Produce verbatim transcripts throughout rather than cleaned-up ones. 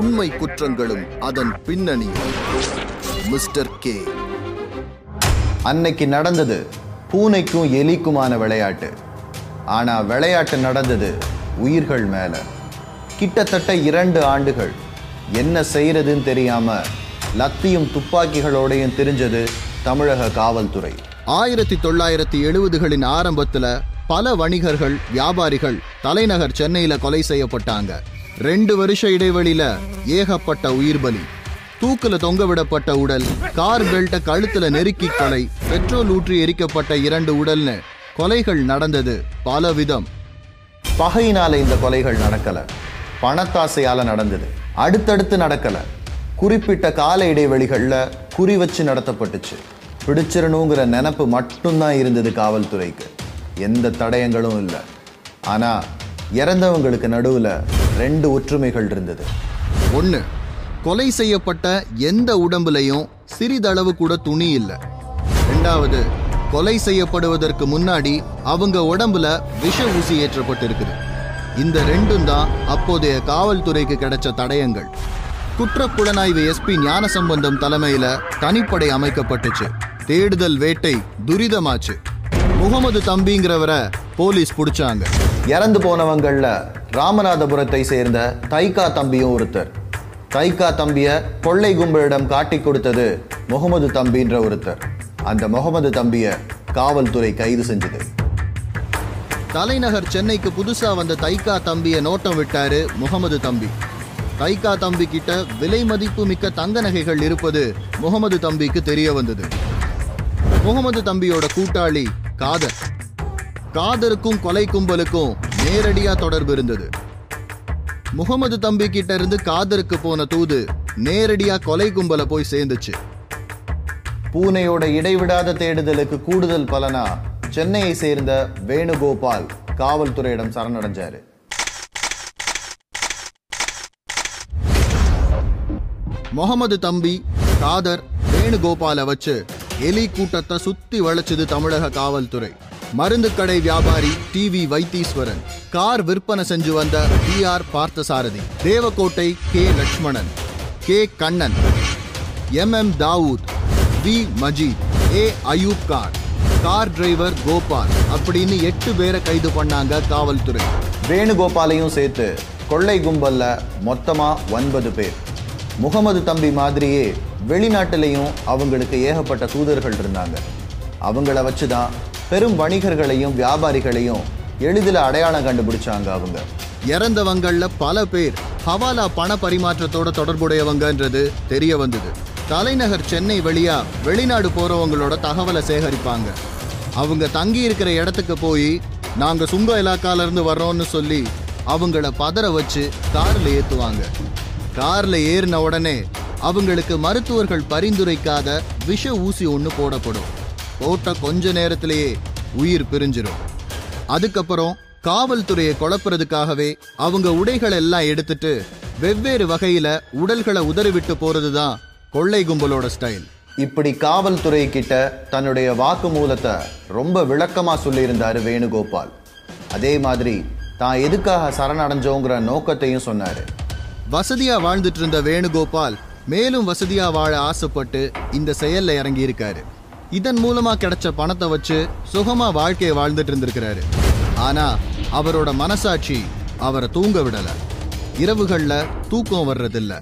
உண்மை குற்றங்களும் அதன் பின்னணியும். Mister K. அன்னைக்கு நடந்தது பூனைக்கும் எலிக்குமான விளையாட்டு. ஆனா விளையாட்டு நடந்தது உயிர்கள் மேல. கிட்டத்தட்ட இரண்டு ஆண்டுகள் என்ன செய்யறதுன்னு தெரியாம லத்தியும் துப்பாக்கிகளோடையும் தெரிஞ்சது தமிழக காவல்துறை. ஆயிரத்தி தொள்ளாயிரத்தி எழுபதுகளின் ஆரம்பத்துல பல வணிகர்கள், வியாபாரிகள் தலைநகர் சென்னையில கொலை செய்யப்பட்டாங்க. ரெண்டு வருஷ இடைவெளியில ஏகப்பட்ட உயிர் பலி. தூக்குல தொங்க விடப்பட்ட உடல், கார் பெல்ட்ட கழுத்துல நெருக்கி கொலை, பெட்ரோல் ஊற்றி எரிக்கப்பட்ட இரண்டு உடல்னு கொலைகள் நடந்தது பல விதம். பகையினால இந்த கொலைகள் நடக்கல, பணத்தாசையால நடந்தது. அடுத்தடுத்து நடக்கல, குறிப்பிட்ட கால இடைவெளிகள்ல குறி வச்சு நடத்தப்பட்டுச்சு. பிடிச்சிடணுங்கிற நினைப்பு மட்டும்தான் இருந்தது காவல்துறைக்கு. எந்த தடயங்களும் இல்லை. ஆனா இறந்தவங்களுக்கு நடுவுல ரெண்டு ஒற்றுமைகள் இருந்தது. ஒண்ணு, கொலை செய்யப்பட்ட எந்த உடம்புலையும் சிறிதளவு கூட துணி இல்லை. ரெண்டாவது, கொலை செய்யப்படுவதற்கு முன்னாடி அவங்க உடம்புல விஷ ஊசி ஏற்றப்பட்டிருக்குது. இந்த ரெண்டும் தான் அப்போதைய காவல்துறைக்கு கிடைச்ச தடயங்கள். குற்றப்புலனாய்வு எஸ்பி ஞானசம்பந்தம் தலைமையில தனிப்படை அமைக்கப்பட்டுச்சு. தேடுதல் வேட்டை துரிதமாச்சு. முகமது தம்பிங்கிறவரை போலீஸ் பிடிச்சாங்க. இறந்து போனவங்கள்ல ராமநாதபுரத்தை சேர்ந்த தைக்கா தம்பியும் ஒருத்தர். தைக்கா தம்பிய கொள்ளை கும்பலிடம் காட்டி கொடுத்தது முகமது தம்பின்ற ஒருத்தர். அந்த முகமது தம்பிய காவல்துறை கைது செஞ்சது. தலைநகர் சென்னைக்கு புதுசா வந்த தைக்கா தம்பிய நோட்டம் விட்டாரு முகமது தம்பி. தைக்கா தம்பி கிட்ட விலை மதிப்பு மிக்க தங்க நகைகள் இருப்பது முகமது தம்பிக்கு தெரிய வந்தது. முகமது தம்பியோட கூட்டாளி காதர். காதருக்கும் கொலை கும்பலுக்கும் நேரடியா தொடர்பு இருந்தது. முகமது தம்பி கிட்ட இருந்து காதருக்கு போன தூது நேரடியா கொலை கும்பல போய் சேர்ந்துச்சு. பூனையோட இடைவிடாத தேடுதலுக்கு கூடுதல் பலனா சென்னையை சேர்ந்த வேணுகோபால் காவல்துறையிடம் சரணடைஞ்சாரு. முகமது தம்பி, காதர், வேணுகோபாலை வச்சு எலி கூட்டத்தை சுத்தி வளைச்சது தமிழக காவல்துறை. மருந்து கடை வியாபாரி டி வி வைத்தீஸ்வரன், கார் விற்பனை செஞ்சு வந்த P R Parthasarathy, Devakottai K Lakshmanan, K Kannan, M M Dawood, V Majeed, A Ayub Khan, car driver Gopal அப்படின்னு எட்டு பேரை கைது பண்ணாங்க காவல்துறை. வேணுகோபாலையும் சேர்த்து கொள்ளை கும்பல்ல மொத்தமா ஒன்பது பேர். முகமது தம்பி மாதிரியே வெளிநாட்டிலையும் அவங்களுக்கு ஏகப்பட்ட தூதர்கள் இருந்தாங்க. அவங்கள வச்சுதான் பெரும் வணிகர்களையும் வியாபாரிகளையும் எளிதில் அடையாளம் கண்டுபிடிச்சாங்க. அவங்க இறந்தவங்கள்ல பல பேர் ஹவாலா பண பரிமாற்றத்தோட தொடர்புடையவங்கன்றது தெரிய வந்தது. தலைநகர் சென்னை வழியா வெளிநாடு போறவங்களோட தகவலை சேகரிப்பாங்க. அவங்க தங்கி இருக்கிற இடத்துக்கு போய் நாங்க சுங்க இலாக்கால இருந்து வர்றோம்னு சொல்லி அவங்கள பதற வச்சு கார்ல ஏத்துவாங்க. கார்ல ஏறின உடனே அவங்களுக்கு மருத்துவர்கள் பரிந்துரைக்காத விஷ ஊசி ஒன்று போடப்படும். போட்ட கொஞ்ச நேரத்திலேயே உயிர் பிரிஞ்சிடும். அதுக்கப்புறம் காவல்துறையை குழப்புறதுக்காகவே அவங்க உடைகளை எல்லாம் எடுத்துட்டு வெவ்வேறு வகையில உடல்களை உதறிவிட்டு போறதுதான் கொள்ளை கும்பலோட ஸ்டைல். இப்படி காவல்துறை கிட்ட தன்னுடைய வாக்குமூலத்தை ரொம்ப விளக்கமா சொல்லியிருந்தாரு வேணுகோபால். அதே மாதிரி தான் எதுக்காக சரணடைஞ்சோங்கிற நோக்கத்தையும் சொன்னாரு. வசதியா வாழ்ந்துட்டு இருந்த வேணுகோபால் மேலும் வசதியா வாழ ஆசைப்பட்டு இந்த செயல்ல இறங்கி இருக்காரு. இதன் மூலமா கிடைச்ச பணத்தை வச்சு சுகமா வாழ்க்கையை வாழ்ந்துட்டு இருந்திருக்கிறாரு. ஆனா அவரோட மனசாட்சி அவரை தூங்க விடல. இரவுகள்ல தூக்கம் வர்றதில்ல.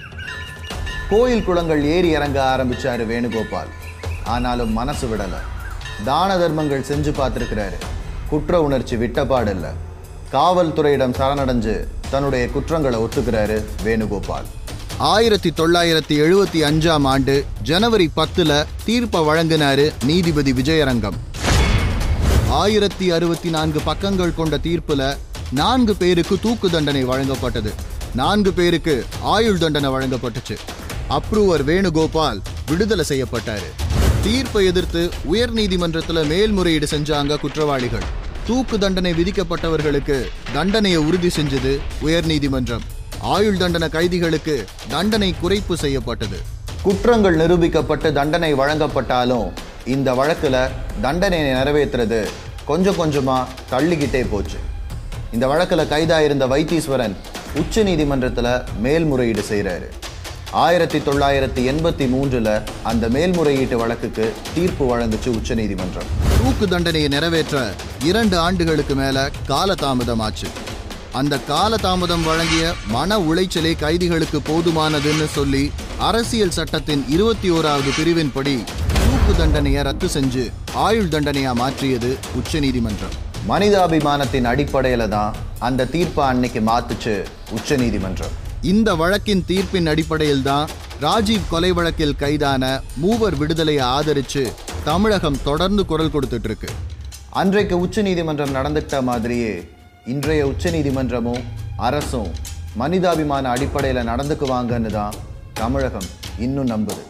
கோயில் குளங்கள் ஏறி இறங்க ஆரம்பிச்சாரு வேணுகோபால். ஆனாலும் மனசு விடல. தான தர்மங்கள் செஞ்சு பார்த்திருக்கிறாரு. குற்ற உணர்ச்சி விட்டப்பாடு இல்லை. காவல்துறையிடம் சரணடைஞ்சு தன்னுடைய குற்றங்களை ஒத்துக்கிறாரு வேணுகோபால். ஆயிரத்தி தொள்ளாயிரத்தி எழுபத்தி அஞ்சாம் ஆண்டு ஜனவரி பத்துல தீர்ப்பை வழங்கினாரு நீதிபதி விஜயரங்கம். ஆயிரத்தி அறுபத்தி நான்கு பக்கங்கள் கொண்ட தீர்ப்புல நான்கு பேருக்கு தூக்கு தண்டனை வழங்கப்பட்டது. நான்கு பேருக்கு ஆயுள் தண்டனை வழங்கப்பட்டுச்சு. அப்ரூவர் வேணுகோபால் விடுதலை செய்யப்பட்டாரு. தீர்ப்பை எதிர்த்து உயர் நீதிமன்றத்துல மேல்முறையீடு செஞ்சாங்க குற்றவாளிகள். தூக்கு தண்டனை விதிக்கப்பட்டவர்களுக்கு தண்டனையை உறுதி செஞ்சது உயர் நீதிமன்றம். ஆயுள் தண்டனை கைதிகளுக்கு தண்டனை குறைப்பு செய்யப்பட்டது. குற்றங்கள் நிரூபிக்கப்பட்டு தண்டனை வழங்கப்பட்டாலும் இந்த வழக்குல தண்டனையை நிறைவேற்றுறது கொஞ்சம் கொஞ்சமா தள்ளிக்கிட்டே போச்சு. இந்த வழக்குல கைதாயிருந்த வைத்தீஸ்வரன் உச்ச நீதிமன்றத்தில் மேல்முறையீடு செய்கிறாரு. ஆயிரத்தி தொள்ளாயிரத்தி எண்பத்தி மூன்றுல அந்த மேல்முறையீட்டு வழக்குக்கு தீர்ப்பு வழங்குச்சு உச்ச நீதிமன்றம். தூக்கு தண்டனையை நிறைவேற்ற இரண்டு ஆண்டுகளுக்கு மேல காலதாமதமாச்சு. அந்த காலதாமதம் வழங்கிய மன உளைச்சலே கைதிகளுக்கு போதுமானதுன்னு சொல்லி அரசியல் சட்டத்தின் இருபத்தி ஓராவது பிரிவின்படி தூக்கு தண்டனையை ரத்து செஞ்சு ஆயுள் தண்டனையா மாற்றியது உச்ச நீதிமன்றம். மனிதாபிமானத்தின் அடிப்படையில தான் அந்த தீர்ப்பை அன்னைக்கு மாத்துச்சு உச்ச நீதிமன்றம். இந்த வழக்கின் தீர்ப்பின் அடிப்படையில் தான் ராஜீவ் கொலை வழக்கில் கைதான மூவர் விடுதலையை ஆதரிச்சு தமிழகம் தொடர்ந்து குரல் கொடுத்துட்டு இருக்கு. அன்றைக்கு உச்ச நீதிமன்றம் நடந்துட்ட மாதிரியே இன்றைய உச்ச நீதிமன்றமும் அரசும் மனிதாபிமான அடிப்படையில் நடந்துக்குவாங்கன்னு தான் தமிழகம் இன்னும் நம்புது.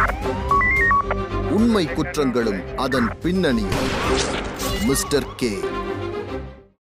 உண்மை குற்றங்களும் அதன் பின்னணியும். Mister K.